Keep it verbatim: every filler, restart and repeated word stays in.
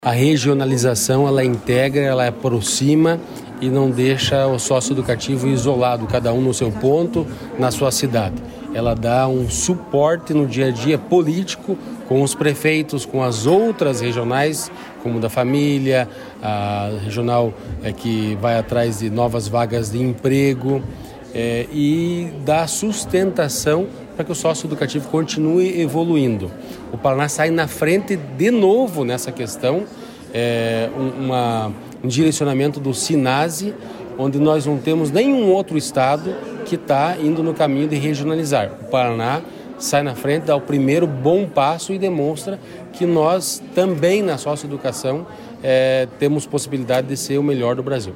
A regionalização, ela integra, ela aproxima e não deixa o sócio educativo isolado, cada um no seu ponto, na sua cidade. Ela dá um suporte no dia a dia político com os prefeitos, com as outras regionais, como da família, a regional é, que vai atrás de novas vagas de emprego é, e dá sustentação para que o sócio educativo continue evoluindo. O Paraná sai na frente de novo nessa questão, é, uma, um direcionamento do SINASE, onde nós não temos nenhum outro estado que está indo no caminho de regionalizar. O Paraná sai na frente, dá o primeiro bom passo e demonstra que nós também na socioeducação é, temos possibilidade de ser o melhor do Brasil.